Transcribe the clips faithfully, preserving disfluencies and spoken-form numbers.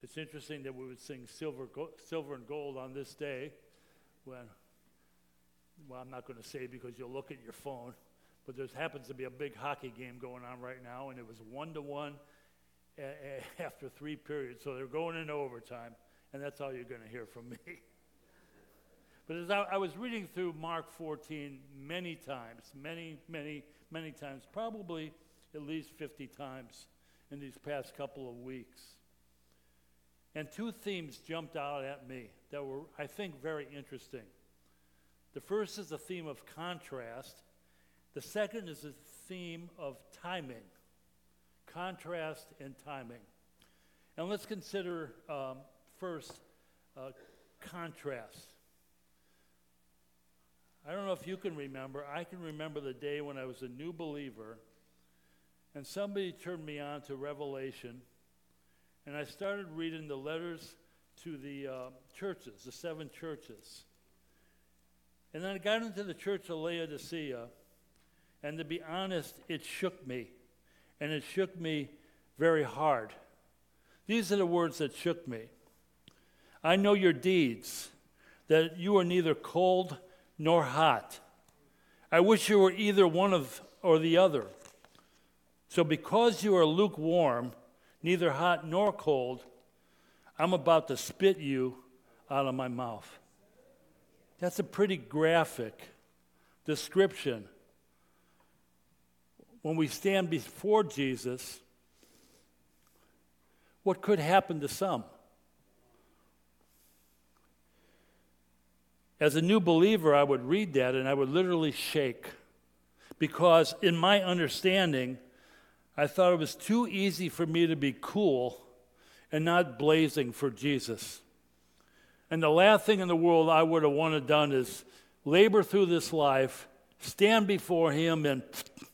It's interesting that we would sing silver, go- silver and gold on this day when, well, I'm not going to say because you'll look at your phone, but there happens to be a big hockey game going on right now, and it was one to one a- a- after three periods, so they're going into overtime, and that's all you're going to hear from me. But as I, I was reading through Mark fourteen many times, many, many, many times, probably at least fifty times in these past couple of weeks. And two themes jumped out at me that were, I think, very interesting. The first is the theme of contrast. The second is the theme of timing. Contrast and timing. And let's consider um, first uh, contrast. I don't know if you can remember. I can remember the day when I was a new believer and somebody turned me on to Revelation, and I started reading the letters to the uh, churches, the seven churches. And then I got into the church of Laodicea, and to be honest, it shook me, and it shook me very hard. These are the words that shook me. I know your deeds, that you are neither cold nor hot. I wish you were either one of or the other. So because you are lukewarm, neither hot nor cold, I'm about to spit you out of my mouth. That's a pretty graphic description. When we stand before Jesus, what could happen to some? As a new believer, I would read that and I would literally shake, because in my understanding, I thought it was too easy for me to be cool and not blazing for Jesus. And the last thing in the world I would have wanted done is labor through this life, stand before him, and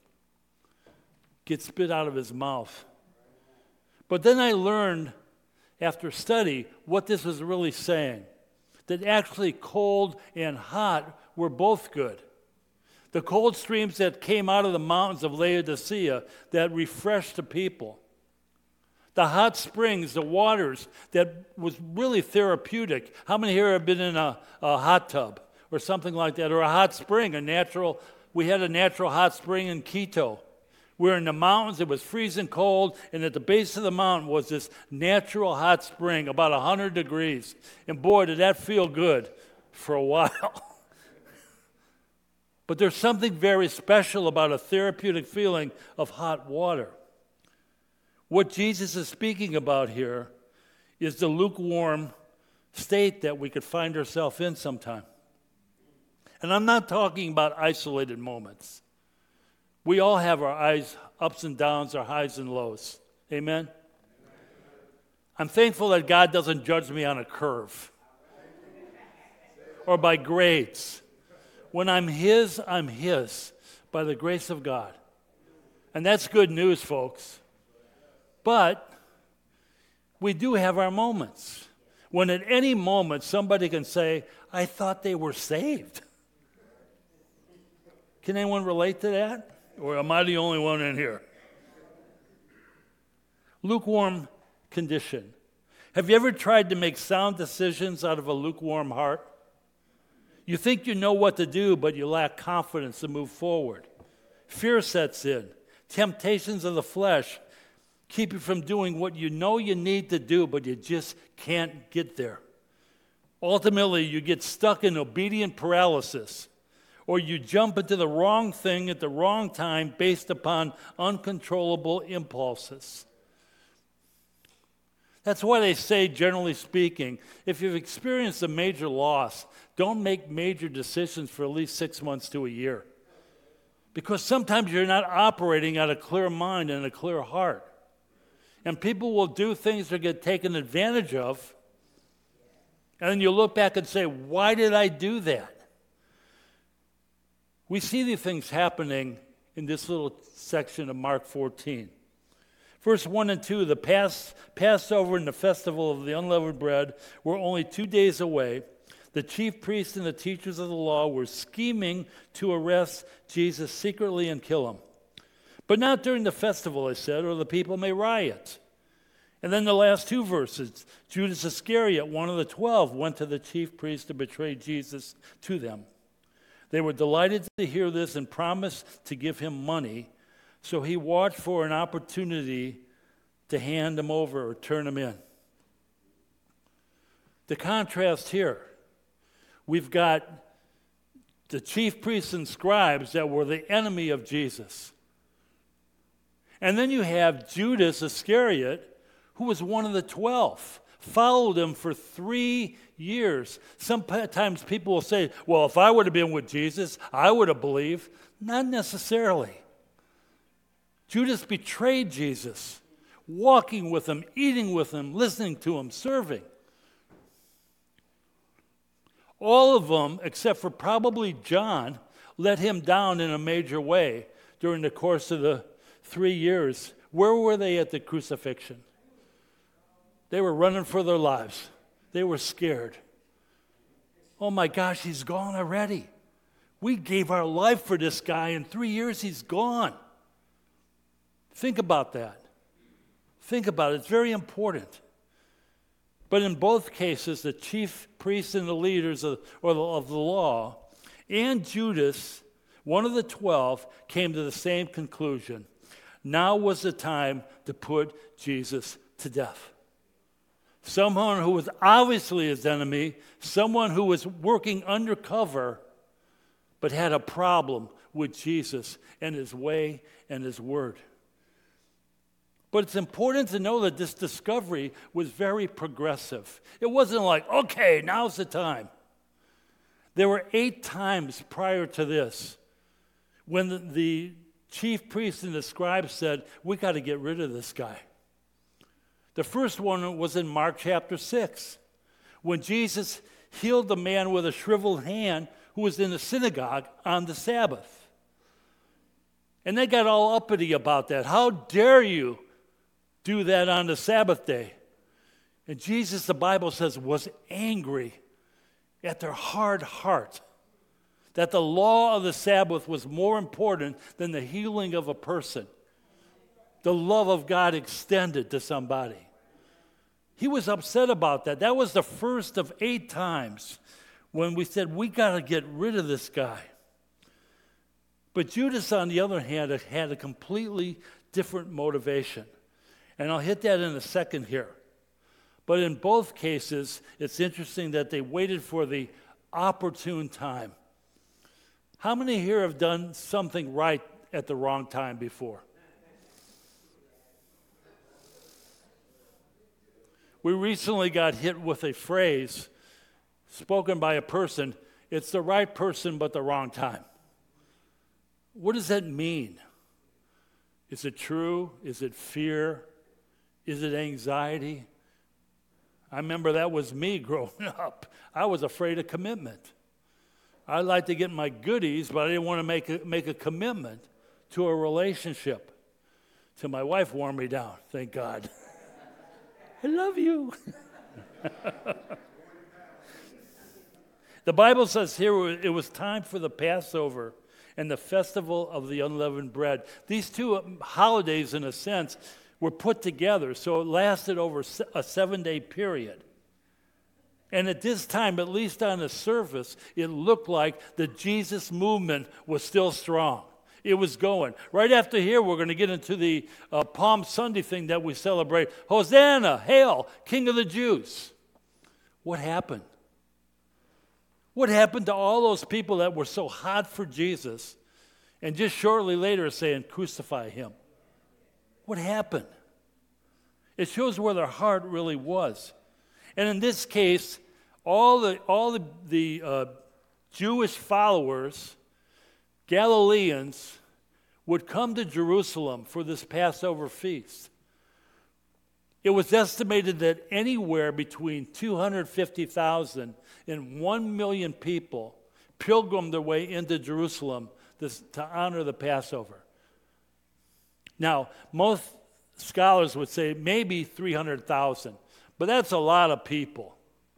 get spit out of his mouth. But then I learned, after study, what this was really saying. That actually cold and hot were both good. The cold streams that came out of the mountains of Laodicea that refreshed the people. The hot springs, the waters that was really therapeutic. How many here have been in a, a hot tub or something like that, or a hot spring, a natural, we had a natural hot spring in Quito. We were in the mountains, it was freezing cold, and at the base of the mountain was this natural hot spring, about one hundred degrees. And boy, did that feel good for a while. But there's something very special about a therapeutic feeling of hot water. What Jesus is speaking about here is the lukewarm state that we could find ourselves in sometime. And I'm not talking about isolated moments. We all have our eyes, ups and downs, our highs and lows. Amen? I'm thankful that God doesn't judge me on a curve or by grades. When I'm his, I'm his by the grace of God. And that's good news, folks. But we do have our moments when at any moment somebody can say, I thought they were saved. Can anyone relate to that? Or am I the only one in here? Lukewarm condition. Have you ever tried to make sound decisions out of a lukewarm heart? You think you know what to do, but you lack confidence to move forward. Fear sets in. Temptations of the flesh keep you from doing what you know you need to do, but you just can't get there. Ultimately, you get stuck in obedient paralysis, or you jump into the wrong thing at the wrong time based upon uncontrollable impulses. That's why they say, generally speaking, if you've experienced a major loss, don't make major decisions for at least six months to a year. Because sometimes you're not operating out of a clear mind and a clear heart. And people will do things that get taken advantage of, and then you look back and say, why did I do that? We see these things happening in this little section of Mark fourteen. Verse one and two, the Pass, Passover and the festival of the unleavened bread were only two days away. The chief priests and the teachers of the law were scheming to arrest Jesus secretly and kill him. But not during the festival, I said, or the people may riot. And then the last two verses, Judas Iscariot, one of the twelve, went to the chief priests to betray Jesus to them. They were delighted to hear this and promised to give him money, so he watched for an opportunity to hand him over or turn him in. The contrast here, we've got the chief priests and scribes that were the enemy of Jesus. And then you have Judas Iscariot, who was one of the twelve, followed him for three years. Sometimes people will say, well, if I would have been with Jesus, I would have believed. Not necessarily. Judas betrayed Jesus, walking with him, eating with him, listening to him, serving. All of them, except for probably John, let him down in a major way during the course of the three years. Where were they at the crucifixion? They were running for their lives. They were scared. Oh my gosh, he's gone already. We gave our life for this guy. In three years, he's gone. Think about that. Think about it. It's very important. But in both cases, the chief priests and the leaders of, or the, of the law and Judas, one of the twelve, came to the same conclusion. Now was the time to put Jesus to death. Someone who was obviously his enemy, someone who was working undercover, but had a problem with Jesus and his way and his word. But it's important to know that this discovery was very progressive. It wasn't like, okay, now's the time. There were eight times prior to this when the, the chief priests and the scribes said, we got to get rid of this guy. The first one was in Mark chapter six, when Jesus healed the man with a shriveled hand who was in the synagogue on the Sabbath. And they got all uppity about that. How dare you do that on the Sabbath day? And Jesus, the Bible says, was angry at their hard heart, that the law of the Sabbath was more important than the healing of a person, the love of God extended to somebody. He was upset about that. That was the first of eight times when we said, we got to get rid of this guy. But Judas, on the other hand, had a completely different motivation. And I'll hit that in a second here. But in both cases, it's interesting that they waited for the opportune time. How many here have done something right at the wrong time before? We recently got hit with a phrase spoken by a person, it's the right person but the wrong time. What does that mean? Is it true? Is it fear? Is it anxiety? I remember that was me growing up. I was afraid of commitment. I liked to get my goodies, but I didn't want to make a, make a commitment to a relationship. Till my wife wore me down, thank God. I love you. The Bible says here it was time for the Passover and the festival of the unleavened bread. These two holidays, in a sense, were put together, so it lasted over a seven-day period. And at this time, at least on the surface, it looked like the Jesus movement was still strong. It was going. Right after here, we're going to get into the uh, Palm Sunday thing that we celebrate. Hosanna, hail, King of the Jews. What happened? What happened to all those people that were so hot for Jesus and just shortly later saying, crucify him? What happened? It shows where their heart really was. And in this case, all the, all the, the uh, Jewish followers, Galileans, would come to Jerusalem for this Passover feast. It was estimated that anywhere between two hundred fifty thousand and one million people pilgrimed their way into Jerusalem this, to honor the Passover. Now, most scholars would say maybe three hundred thousand, but that's a lot of people.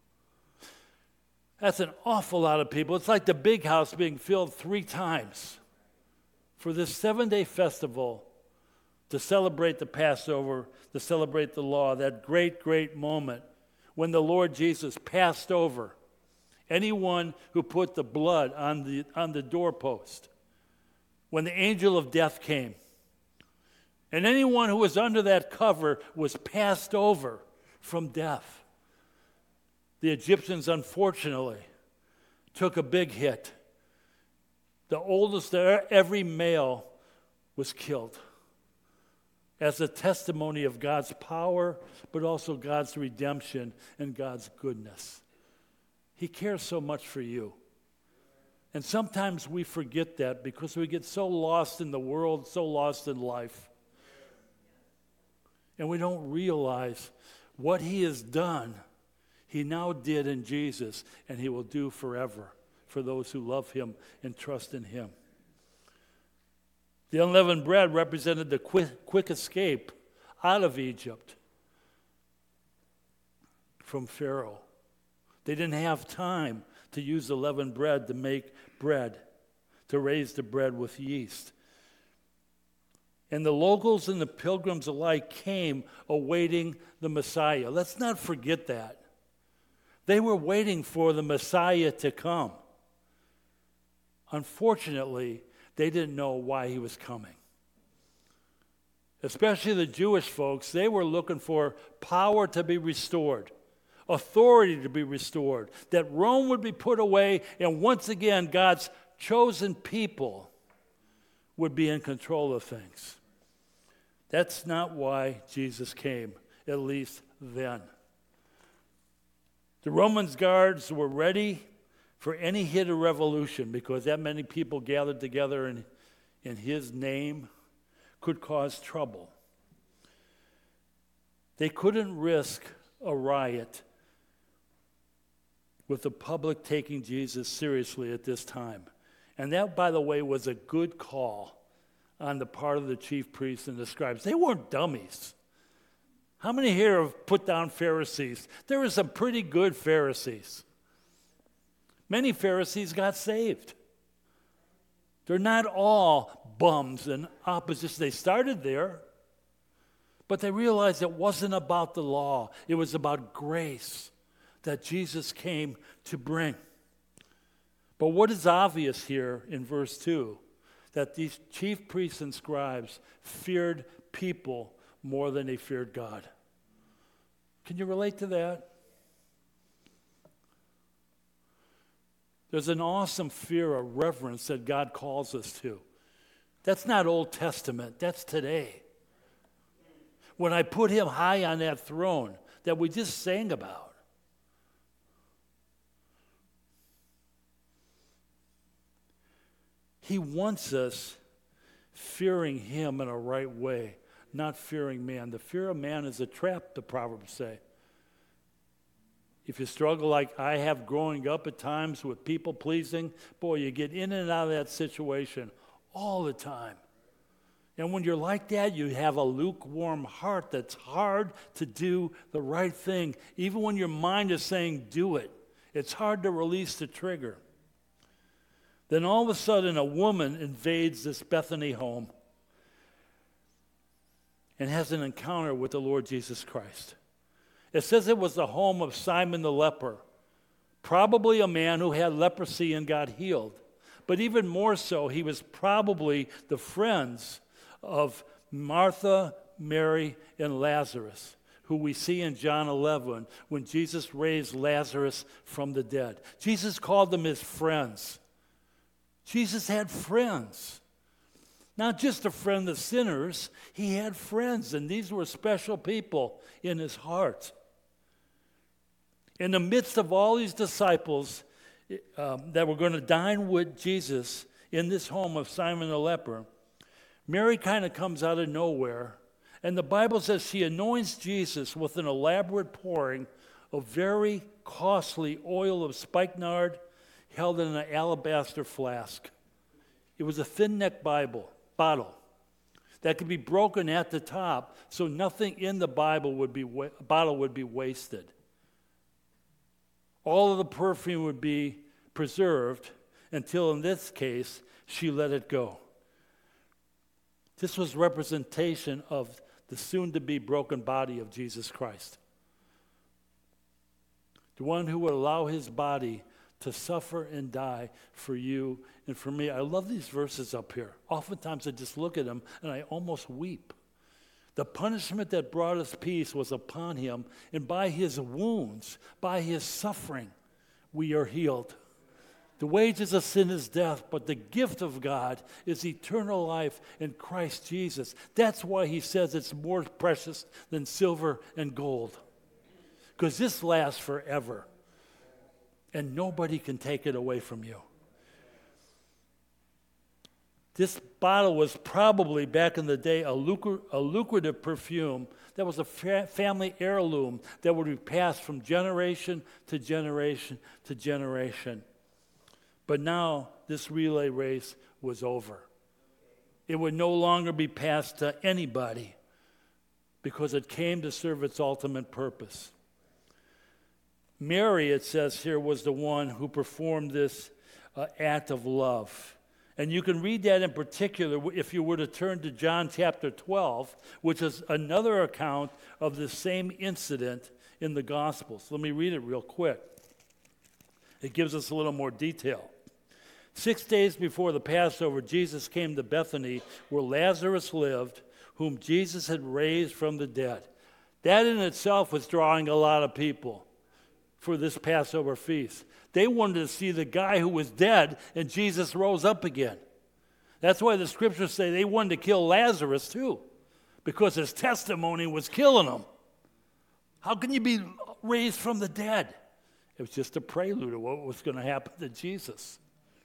That's an awful lot of people. It's like the big house being filled three times for this seven-day festival to celebrate the Passover, to celebrate the law, that great, great moment when the Lord Jesus passed over anyone who put the blood on the, on the doorpost, when the angel of death came. And anyone who was under that cover was passed over from death. The Egyptians, unfortunately, took a big hit. The oldest of every male was killed as a testimony of God's power, but also God's redemption and God's goodness. He cares so much for you. And sometimes we forget that because we get so lost in the world, so lost in life. And we don't realize what he has done, he now did in Jesus, and he will do forever for those who love him and trust in him. The unleavened bread represented the quick, quick escape out of Egypt from Pharaoh. They didn't have time to use the leavened bread to make bread, to raise the bread with yeast. And the locals and the pilgrims alike came awaiting the Messiah. Let's not forget that. They were waiting for the Messiah to come. Unfortunately, they didn't know why he was coming. Especially the Jewish folks, they were looking for power to be restored, authority to be restored, that Rome would be put away, and once again, God's chosen people would be in control of things. That's not why Jesus came, at least then. The Roman guards were ready for any hit of revolution because that many people gathered together in, in his name could cause trouble. They couldn't risk a riot with the public taking Jesus seriously at this time. And that, by the way, was a good call on the part of the chief priests and the scribes. They weren't dummies. How many here have put down Pharisees? There were some pretty good Pharisees. Many Pharisees got saved. They're not all bums and opposites. They started there, but they realized it wasn't about the law. It was about grace that Jesus came to bring. But what is obvious here in verse two? That these chief priests and scribes feared people more than they feared God. Can you relate to that? There's an awesome fear or reverence that God calls us to. That's not Old Testament, that's today. When I put him high on that throne that we just sang about. He wants us fearing him in a right way, not fearing man. The fear of man is a trap, the Proverbs say. If you struggle like I have growing up at times with people pleasing, boy, you get in and out of that situation all the time. And when you're like that, you have a lukewarm heart that's hard to do the right thing. Even when your mind is saying, do it, it's hard to release the trigger. Then all of a sudden, a woman invades this Bethany home and has an encounter with the Lord Jesus Christ. It says it was the home of Simon the leper, probably a man who had leprosy and got healed. But even more so, he was probably the friends of Martha, Mary, and Lazarus, who we see in John eleven when Jesus raised Lazarus from the dead. Jesus called them his friends. Jesus had friends. Not just a friend of sinners, he had friends, and these were special people in his heart. In the midst of all these disciples um, that were going to dine with Jesus in this home of Simon the leper, Mary kind of comes out of nowhere, and the Bible says she anoints Jesus with an elaborate pouring of very costly oil of spikenard held in an alabaster flask. It was a thin-neck Bible, bottle that could be broken at the top so nothing in the Bible would be wa- bottle would be wasted. All of the perfume would be preserved until, in this case, she let it go. This was representation of the soon-to-be broken body of Jesus Christ. The one who would allow his body to suffer and die for you and for me. I love these verses up here. Oftentimes I just look at them and I almost weep. The punishment that brought us peace was upon him, and by his wounds, by his suffering, we are healed. The wages of sin is death, but the gift of God is eternal life in Christ Jesus. That's why he says it's more precious than silver and gold. Because this lasts forever. And nobody can take it away from you. This bottle was probably, back in the day, a, lucra- a lucrative perfume that was a fa- family heirloom that would be passed from generation to generation to generation. But now, this relay race was over. It would no longer be passed to anybody because it came to serve its ultimate purpose. Mary, it says here, was the one who performed this uh, act of love. And you can read that in particular if you were to turn to John chapter twelve, which is another account of the same incident in the Gospels. Let me read it real quick. It gives us a little more detail. Six days before the Passover, Jesus came to Bethany, where Lazarus lived, whom Jesus had raised from the dead. That in itself was drawing a lot of people for this Passover feast. They wanted to see the guy who was dead and Jesus rose up again. That's why the scriptures say they wanted to kill Lazarus too, because his testimony was killing him. How can you be raised from the dead? It was just a prelude of what was going to happen to Jesus.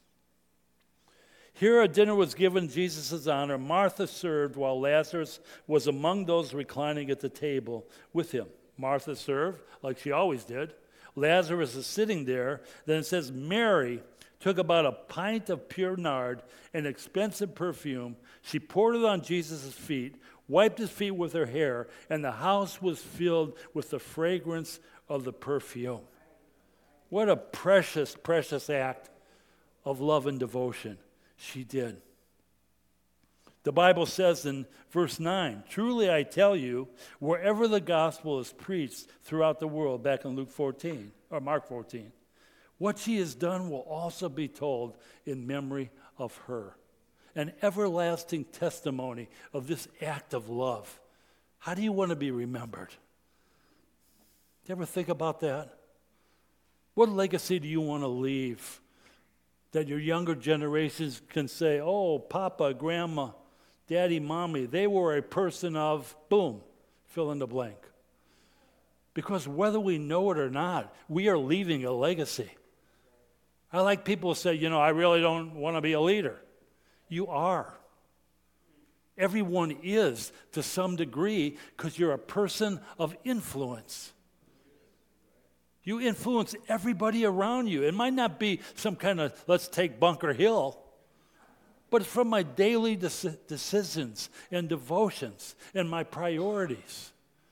Here a dinner was given in Jesus' honor. Martha served while Lazarus was among those reclining at the table with him. Martha served like she always did. Lazarus is sitting there. Then it says Mary took about a pint of pure nard, an expensive perfume. She poured it on Jesus' feet, wiped his feet with her hair, and the house was filled with the fragrance of the perfume. What a precious, precious act of love and devotion she did. The Bible says in verse nine, truly I tell you, wherever the gospel is preached throughout the world, back in Luke fourteen, or Mark fourteen, what she has done will also be told in memory of her. An everlasting testimony of this act of love. How do you want to be remembered? Do you ever think about that? What legacy do you want to leave that your younger generations can say, oh, Papa, Grandma, Daddy, Mommy, they were a person of, boom, fill in the blank. Because whether we know it or not, we are leaving a legacy. I like people who say, you know, I really don't want to be a leader. You are. Everyone is to some degree because you're a person of influence. You influence everybody around you. It might not be some kind of, let's take Bunker Hill, but it's from my daily dec- decisions and devotions and my priorities.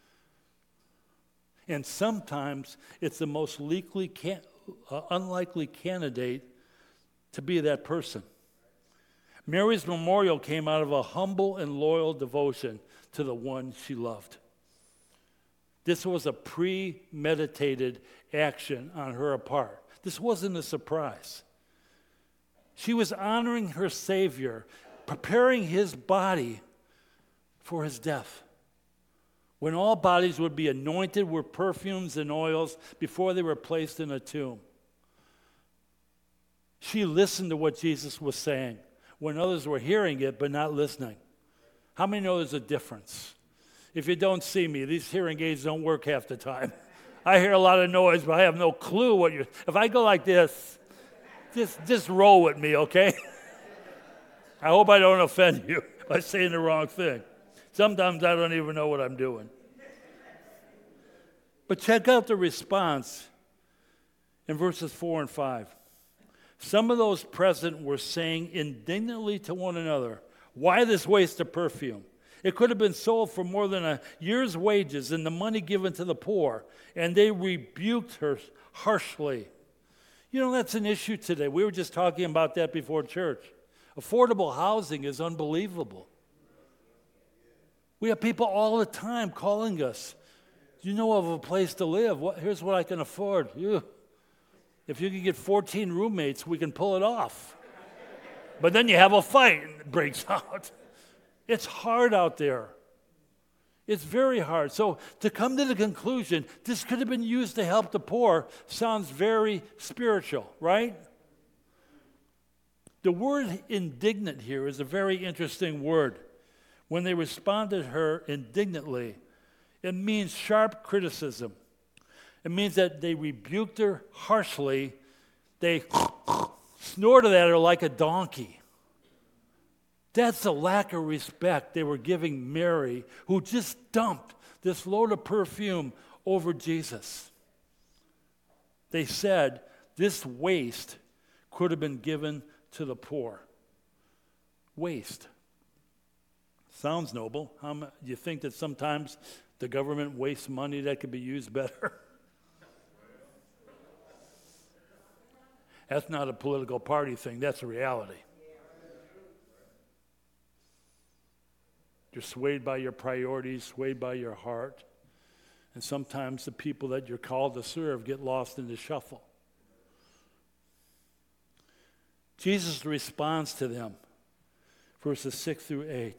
And sometimes it's the most likely can- uh, unlikely candidate to be that person. Mary's memorial came out of a humble and loyal devotion to the one she loved. This was a premeditated action on her part. This wasn't a surprise. She was honoring her Savior, preparing his body for his death. When all bodies would be anointed with perfumes and oils before they were placed in a tomb. She listened to what Jesus was saying when others were hearing it but not listening. How many know there's a difference? If you don't see me, these hearing aids don't work half the time. I hear a lot of noise, but I have no clue what you're... If I go like this, just, just roll with me, okay? I hope I don't offend you by saying the wrong thing. Sometimes I don't even know what I'm doing. But check out the response in verses four and five. Some of those present were saying indignantly to one another, why this waste of perfume? It could have been sold for more than a year's wages and the money given to the poor. And they rebuked her harshly. You know, that's an issue today. We were just talking about that before church. Affordable housing is unbelievable. We have people all the time calling us. Do you know of a place to live? What, here's what I can afford. Ew. If you can get fourteen roommates, we can pull it off. But then you have a fight and it breaks out. It's hard out there. It's very hard. So to come to the conclusion, this could have been used to help the poor, sounds very spiritual, right? The word indignant here is a very interesting word. When they responded to her indignantly, it means sharp criticism. It means that they rebuked her harshly. They snorted at her like a donkey. That's the lack of respect they were giving Mary, who just dumped this load of perfume over Jesus. They said this waste could have been given to the poor. Waste. Sounds noble. How do you think that sometimes the government wastes money that could be used better? That's not a political party thing. That's a reality. You're swayed by your priorities, swayed by your heart. And sometimes the people that you're called to serve get lost in the shuffle. Jesus responds to them, verses six through eight.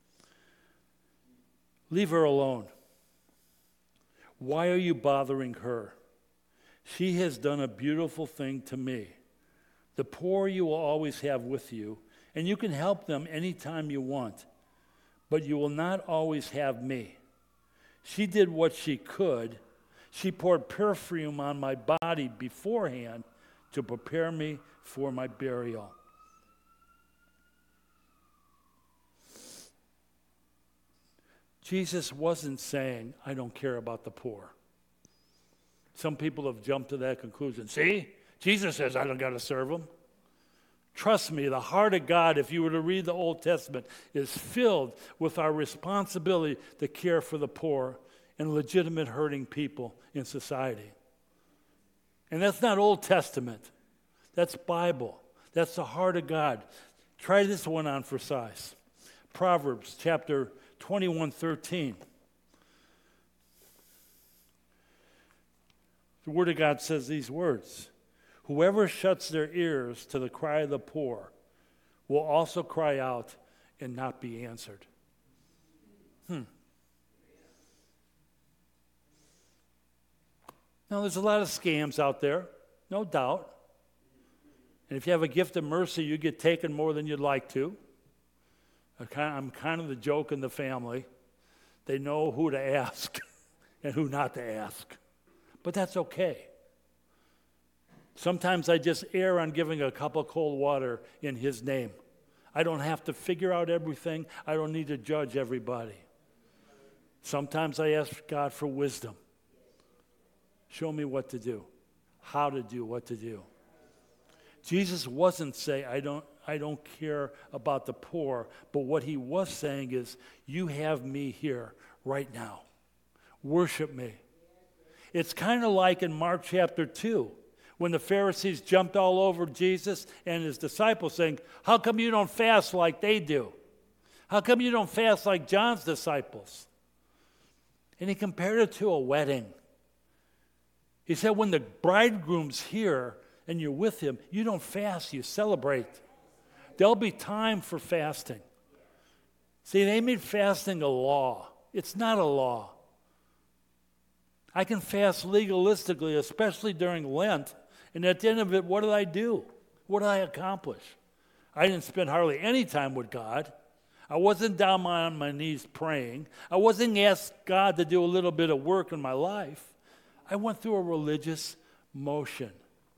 Leave her alone. Why are you bothering her? She has done a beautiful thing to me. The poor you will always have with you, and you can help them anytime you want, but you will not always have me. She did what she could. She poured perfume on my body beforehand to prepare me for my burial. Jesus wasn't saying, I don't care about the poor. Some people have jumped to that conclusion. See, Jesus says I don't got to serve them. Trust me, the heart of God, if you were to read the Old Testament, is filled with our responsibility to care for the poor and legitimate hurting people in society. And that's not Old Testament. That's Bible. That's the heart of God. Try this one on for size. Proverbs chapter twenty-one thirteen. The Word of God says these words. Whoever shuts their ears to the cry of the poor will also cry out and not be answered. Hmm. Now, there's a lot of scams out there, no doubt. And if you have a gift of mercy, you get taken more than you'd like to. I'm kind of the joke in the family. They know who to ask and who not to ask. But that's okay. Sometimes I just err on giving a cup of cold water in His name. I don't have to figure out everything. I don't need to judge everybody. Sometimes I ask God for wisdom. Show me what to do, how to do what to do. Jesus wasn't saying, I don't, I don't care about the poor, but what He was saying is, you have me here right now. Worship me. It's kind of like in Mark chapter two, when the Pharisees jumped all over Jesus and His disciples saying, how come you don't fast like they do? How come you don't fast like John's disciples? And He compared it to a wedding. He said, when the bridegroom's here and you're with him, you don't fast, you celebrate. There'll be time for fasting. See, they made fasting a law. It's not a law. I can fast legalistically, especially during Lent, and at the end of it, what did I do? What did I accomplish? I didn't spend hardly any time with God. I wasn't down on my knees praying. I wasn't asked God to do a little bit of work in my life. I went through a religious motion.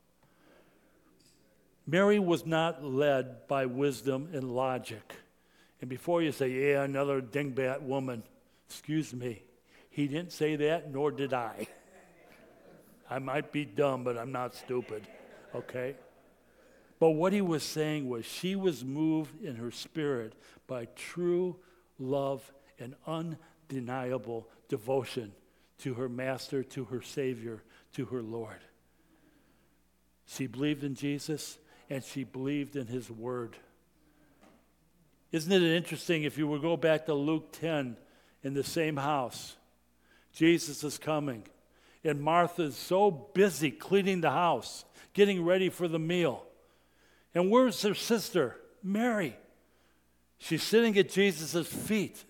Mary was not led by wisdom and logic. And before you say, yeah, another dingbat woman, excuse me, He didn't say that, nor did I. I might be dumb, but I'm not stupid, okay? But what He was saying was she was moved in her spirit by true love and undeniable devotion to her Master, to her Savior, to her Lord. She believed in Jesus, and she believed in His Word. Isn't it interesting if you would go back to Luke ten in the same house. Jesus is coming. And Martha is so busy cleaning the house, getting ready for the meal. And where's her sister, Mary? She's sitting at Jesus' feet.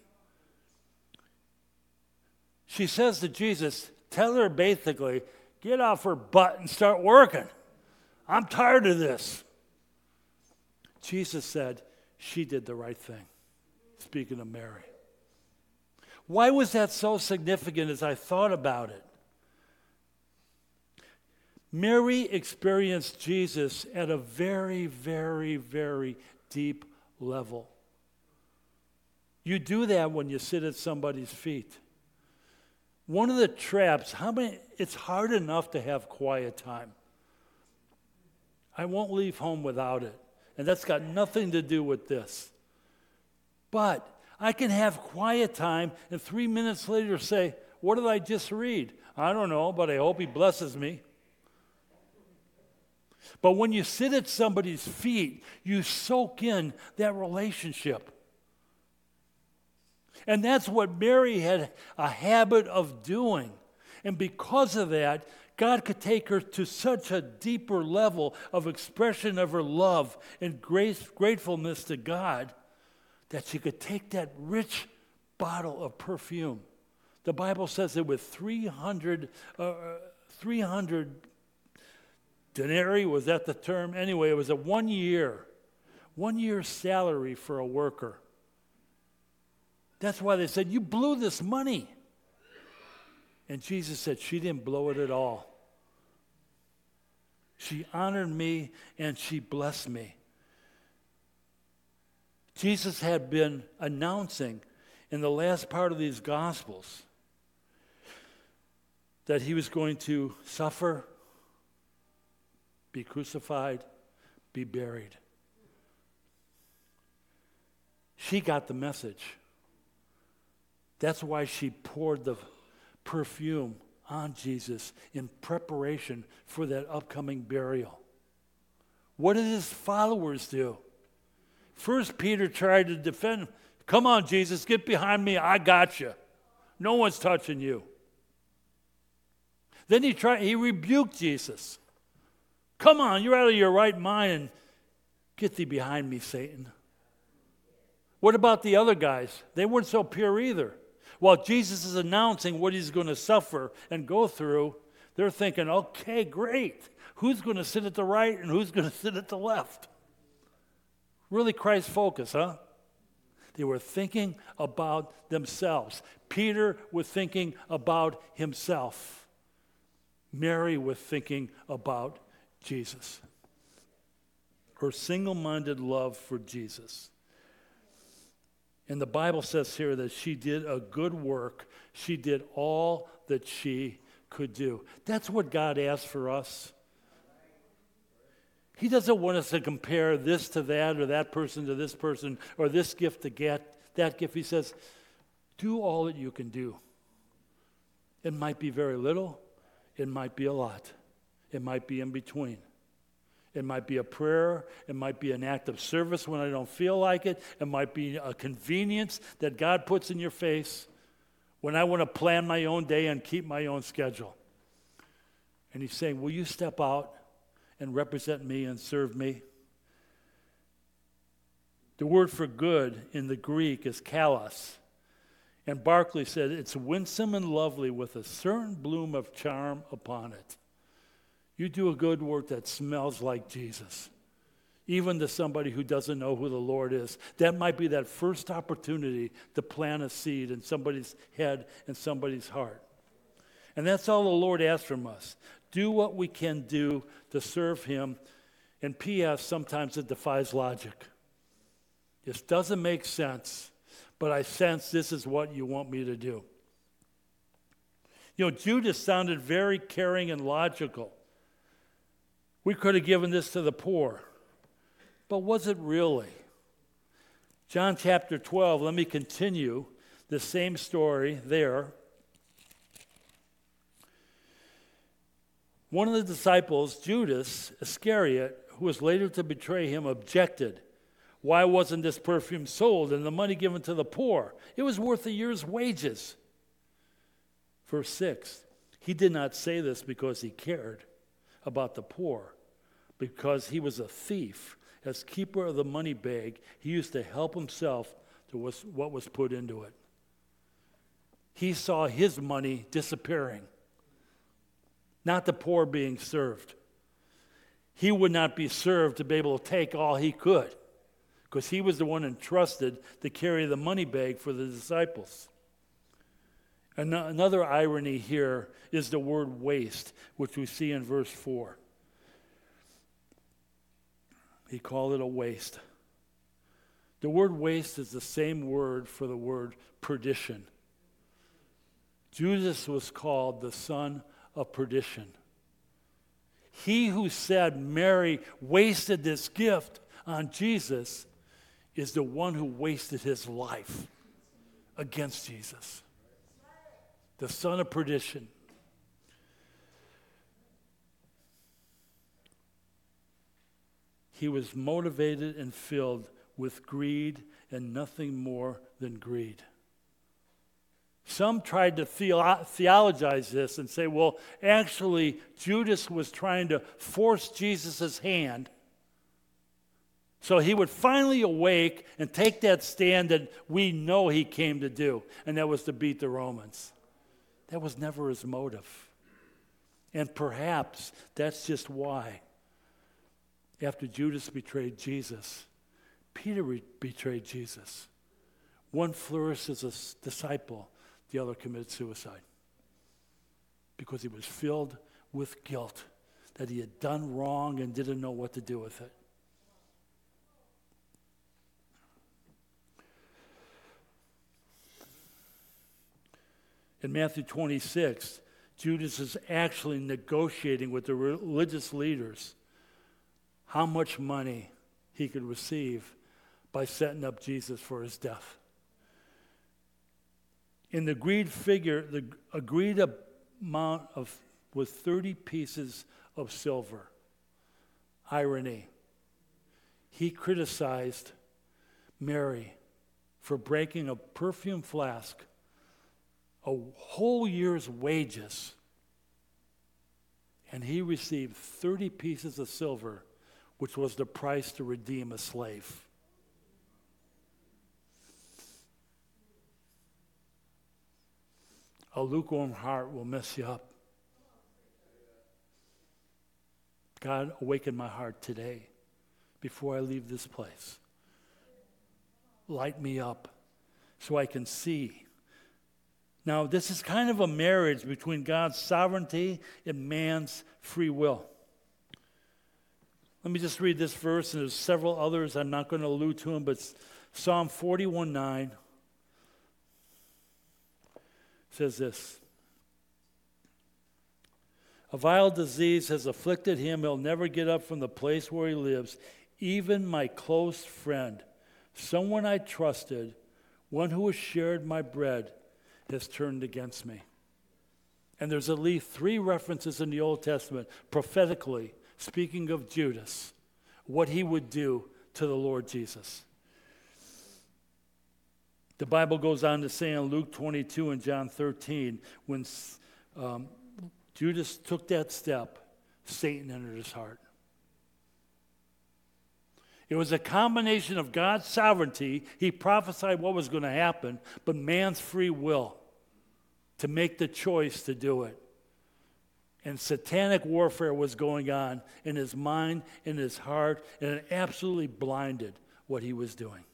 She says to Jesus, tell her basically, get off her butt and start working. I'm tired of this. Jesus said, she did the right thing. Speaking of Mary. Why was that so significant as I thought about it? Mary experienced Jesus at a very, very, very deep level. You do that when you sit at somebody's feet. One of the traps, how many, it's hard enough to have quiet time. I won't leave home without it. And that's got nothing to do with this. But I can have quiet time and three minutes later say, what did I just read? I don't know, but I hope he blesses me. But when you sit at somebody's feet, you soak in that relationship. And that's what Mary had a habit of doing. And because of that, God could take her to such a deeper level of expression of her love and grace, gratefulness to God that she could take that rich bottle of perfume. The Bible says that with three hundred, uh, three hundred denarii, was that the term? Anyway, it was a one year, one year salary for a worker. That's why they said, you blew this money. And Jesus said, she didn't blow it at all. She honored me and she blessed me. Jesus had been announcing in the last part of these Gospels that he was going to suffer, be crucified, be buried. She got the message. That's why she poured the perfume on Jesus in preparation for that upcoming burial. What did his followers do? First, Peter tried to defend him. Come on, Jesus, get behind me. I got you. No one's touching you. Then he tried. He rebuked Jesus. Come on, you're out of your right mind. And get thee behind me, Satan. What about the other guys? They weren't so pure either. While Jesus is announcing what he's going to suffer and go through, they're thinking, okay, great. Who's going to sit at the right and who's going to sit at the left? Really Christ focus, huh? They were thinking about themselves. Peter was thinking about himself. Mary was thinking about Jesus. Her single-minded love for Jesus. And the Bible says here that she did a good work. She did all that she could do. That's what God asks for us. He doesn't want us to compare this to that or that person to this person or this gift to get that gift. He says, do all that you can do. It might be very little. It might be a lot. It might be in between. It might be a prayer. It might be an act of service when I don't feel like it. It might be a convenience that God puts in your face when I want to plan my own day and keep my own schedule. And he's saying, will you step out and represent me and serve me? The word for good in the Greek is kalos. And Barclay said, it's winsome and lovely with a certain bloom of charm upon it. You do a good work that smells like Jesus, even to somebody who doesn't know who the Lord is. That might be that first opportunity to plant a seed in somebody's head and somebody's heart. And that's all the Lord asks from us. Do what we can do to serve him. And P S, sometimes it defies logic. This doesn't make sense, but I sense this is what you want me to do. You know, Judas sounded very caring and logical. We could have given this to the poor. But was it really? John chapter twelve, let me continue the same story there. One of the disciples, Judas Iscariot, who was later to betray him, objected. Why wasn't this perfume sold and the money given to the poor? It was worth a year's wages. Verse six, he did not say this because he cared about the poor, because he was a thief. As keeper of the money bag, he used to help himself to what was put into it. He saw his money disappearing, not the poor being served. He would not be served to be able to take all he could, because he was the one entrusted to carry the money bag for the disciples. And another irony here is the word waste, which we see in verse four. He called it a waste. The word waste is the same word for the word perdition. Judas was called the son of perdition. He who said Mary wasted this gift on Jesus is the one who wasted his life against Jesus. The son of perdition. He was motivated and filled with greed and nothing more than greed. Some tried to theolo- theologize this and say, well, actually, Judas was trying to force Jesus' hand so he would finally awake and take that stand that we know he came to do, and that was to beat the Romans. That was never his motive. And perhaps that's just why, after Judas betrayed Jesus, Peter re- betrayed Jesus. One flourished as a s- disciple, the other committed suicide because he was filled with guilt that he had done wrong and didn't know what to do with it. In Matthew twenty-six, Judas is actually negotiating with the religious leaders how much money he could receive by setting up Jesus for his death. In the agreed figure, the agreed amount of was thirty pieces of silver. Irony. He criticized Mary for breaking a perfume flask, a whole year's wages, and he received thirty pieces of silver, which was the price to redeem a slave. A lukewarm heart will mess you up. God, awaken my heart today before I leave this place. Light me up so I can see. Now, this is kind of a marriage between God's sovereignty and man's free will. Let me just read this verse, and there's several others. I'm not going to allude to them, but Psalm forty-one nine says this. A vile disease has afflicted him. He'll never get up from the place where he lives. Even my close friend, someone I trusted, one who has shared my bread, has turned against me. And there's at least three references in the Old Testament prophetically speaking of Judas, what he would do to the Lord Jesus. The Bible goes on to say in Luke twenty-two and John thirteen, when um, Judas took that step, Satan entered his heart. It was a combination of God's sovereignty, he prophesied what was going to happen, but man's free will to make the choice to do it. And satanic warfare was going on in his mind, in his heart, and it absolutely blinded what he was doing.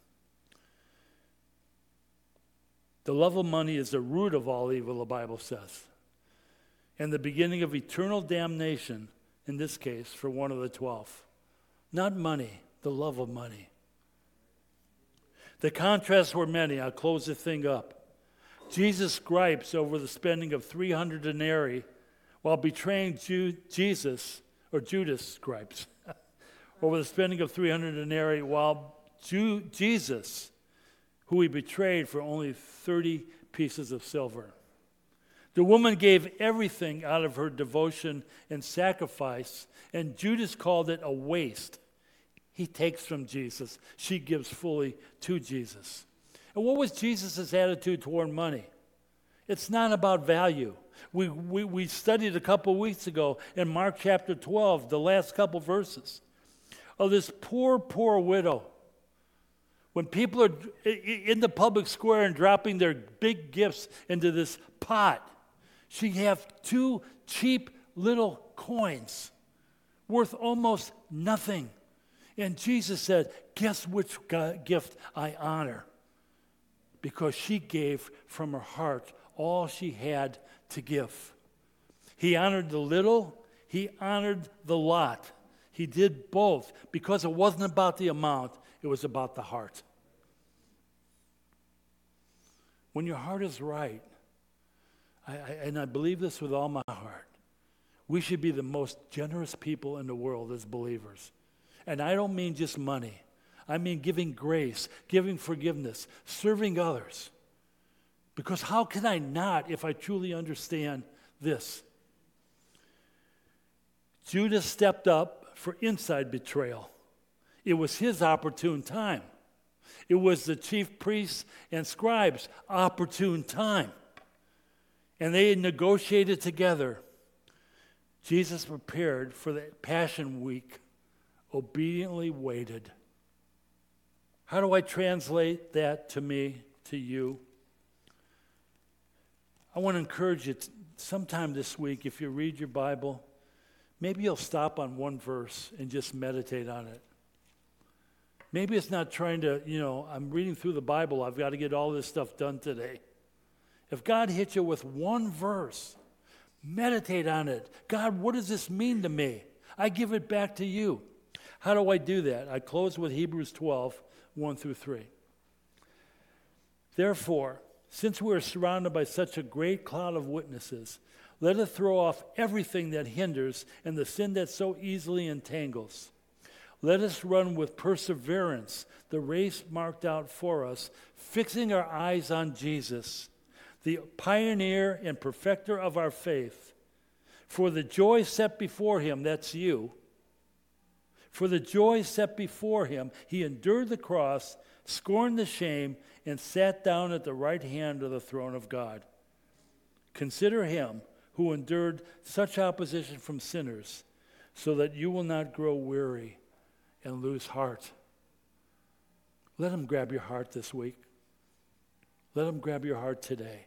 The love of money is the root of all evil, the Bible says, and the beginning of eternal damnation, in this case, for one of the twelve. Not money, the love of money. The contrasts were many. I'll close the thing up. Jesus gripes over the spending of three hundred denarii while betraying Ju- Jesus, or Judas gripes, over the spending of three hundred denarii while Ju- Jesus, who he betrayed for only thirty pieces of silver. The woman gave everything out of her devotion and sacrifice, and Judas called it a waste. he takes from Jesus. She gives fully to Jesus. And what was Jesus' attitude toward money? It's not about value. We, we, we studied a couple weeks ago in Mark chapter twelve, the last couple verses, of this poor, poor widow. When people are in the public square and dropping their big gifts into this pot, she have two cheap little coins worth almost nothing. And Jesus said, guess which gift I honor? Because she gave from her heart all she had to give. He honored the little, he honored the lot. He did both because it wasn't about the amount, it was about the heart. When your heart is right, I, I, and I believe this with all my heart, we should be the most generous people in the world as believers. And I don't mean just money. I mean giving grace, giving forgiveness, serving others. Because how can I not if I truly understand this? Judas stepped up for inside betrayal. It was his opportune time. It was the chief priests and scribes' opportune time. And they negotiated together. Jesus prepared for the Passion Week, obediently waited. How do I translate that to me, to you? I want to encourage you t- sometime this week, if you read your Bible, maybe you'll stop on one verse and just meditate on it. Maybe it's not trying to, you know, I'm reading through the Bible, I've got to get all this stuff done today. If God hits you with one verse, meditate on it. God, what does this mean to me? I give it back to you. How do I do that? I close with Hebrews twelve, one through three. Therefore, since we are surrounded by such a great cloud of witnesses, let us throw off everything that hinders and the sin that so easily entangles. Let us run with perseverance the race marked out for us, fixing our eyes on Jesus, the pioneer and perfecter of our faith. For the joy set before him, that's you, for the joy set before him, he endured the cross, scorned the shame, and sat down at the right hand of the throne of God. Consider him who endured such opposition from sinners, so that you will not grow weary and lose heart. Let him grab your heart this week. Let him grab your heart today.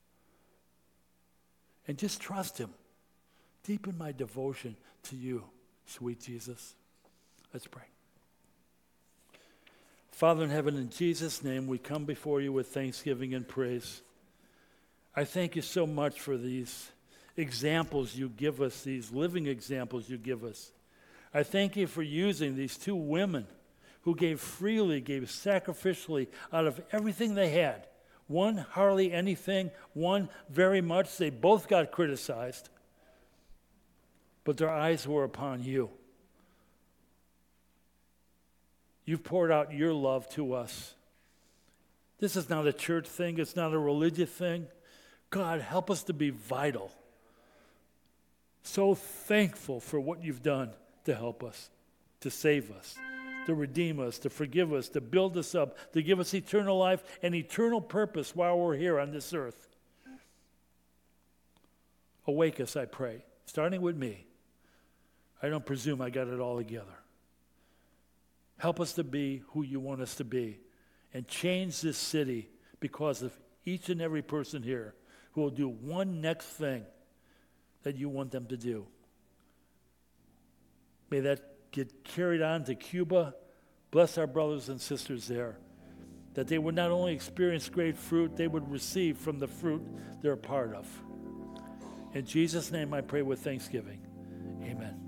And just trust him. Deepen my devotion to you, sweet Jesus. Let's pray. Father in heaven, in Jesus' name, we come before you with thanksgiving and praise. I thank you so much for these examples you give us, these living examples you give us. I thank you for using these two women who gave freely, gave sacrificially out of everything they had. One, hardly anything. One, very much. They both got criticized. But their eyes were upon you. You've poured out your love to us. This is not a church thing. It's not a religious thing. God, help us to be vital. So thankful for what you've done to help us, to save us, to redeem us, to forgive us, to build us up, to give us eternal life and eternal purpose while we're here on this earth. Awake us, I pray, starting with me. I don't presume I got it all together. Help us to be who you want us to be and change this city because of each and every person here who will do one next thing that you want them to do. May that get carried on to Cuba. Bless our brothers and sisters there, that they would not only experience great fruit, they would receive from the fruit they're a part of. In Jesus' name I pray with thanksgiving. Amen.